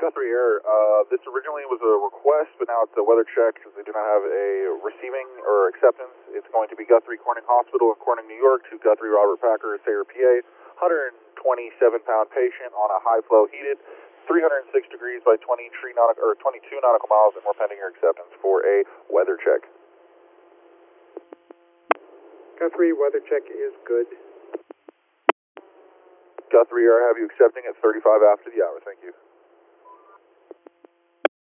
Guthrie Air, this originally was a request, but now it's a weather check because they do not have a receiving or acceptance. It's going to be Guthrie Corning Hospital in Corning, New York, to Guthrie Robert Packer, Sayre, PA, 127-pound patient on a high flow heated, 306 degrees by 22 nautical miles, and we're pending your acceptance for a weather check. Guthrie, weather check is good. Guthrie Air, have you accepting at 35 after the hour. Thank you.